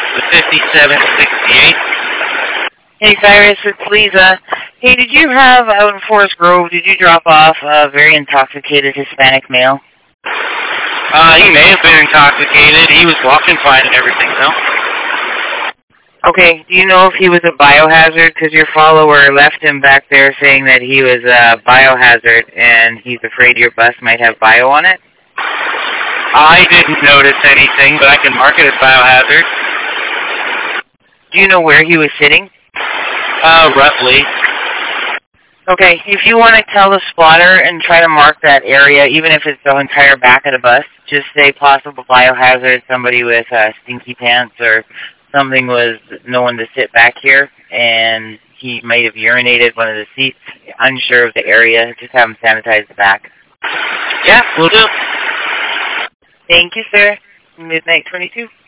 The 5768. Hey, Cyrus, it's Lisa. Hey, did you have, out in Forest Grove, did you drop off a very intoxicated Hispanic male? He may have been intoxicated. He was walking fine and everything, though. Okay, do you know if he was a biohazard? Because your follower left him back there saying that he was a biohazard and he's afraid your bus might have bio on it? I didn't notice anything, but I can mark it as biohazard. Do you know where he was sitting? Roughly. Okay, if you want to tell the spotter and try to mark that area, even if it's the entire back of the bus, just say possible biohazard, somebody with stinky pants or something was known to sit back here, and he might have urinated one of the seats, unsure of the area, just have him sanitize the back. Yeah, we'll do. Thank you, sir. Midnight 22.